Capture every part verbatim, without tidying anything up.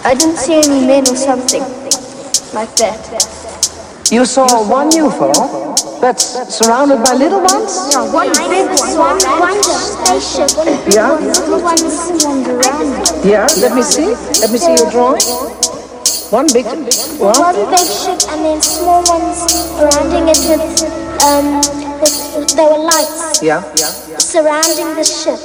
I didn't see any men or something like that. You saw one U F O that's surrounded by little ones? Yeah, one big one. One, one spaceship. Yeah? Little ones wander around. Yeah, let me see. Let me see your drawing. One big one. One big ship and then small ones surrounding it with, um, with, there were lights. Yeah. Surrounding the ship.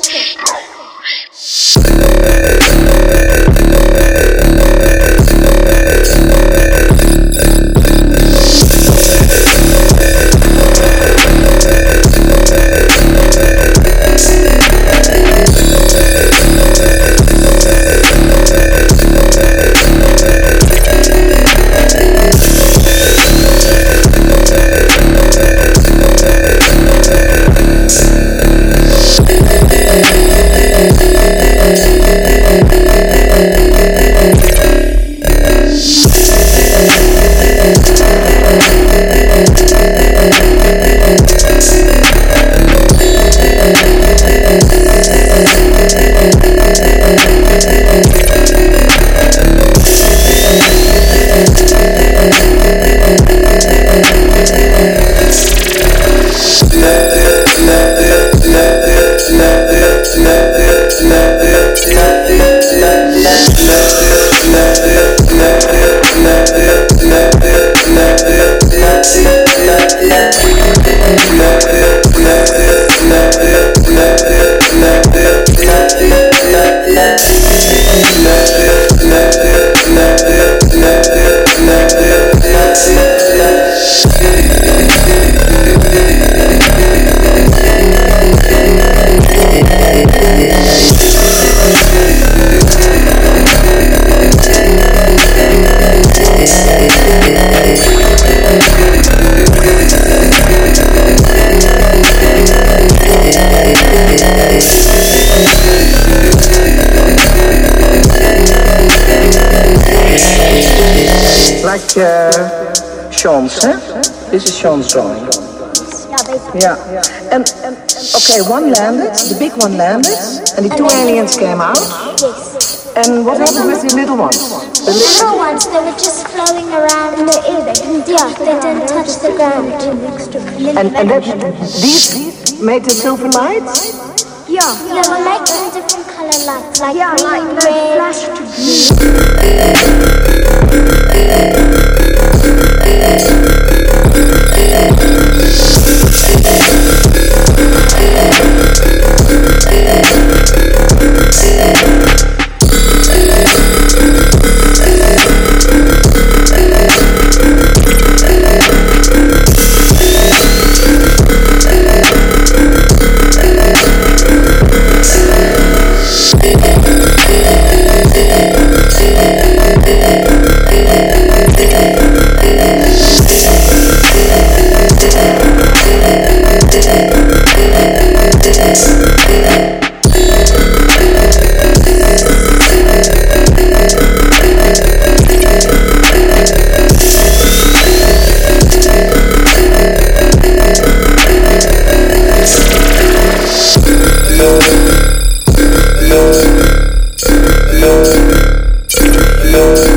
Like uh, Sean's, huh? This is Sean's drawing. Yeah. And, and okay, one landed, the big one landed, and the two aliens came out. Yes. And what happened with the little ones? The The little ones, they were just floating around in the air. They didn't, yeah, they didn't touch the ground. And, and that, these made the silver lights? Yeah. They were making different color lights, like Yeah, green, like that red. flash to blue. Hello.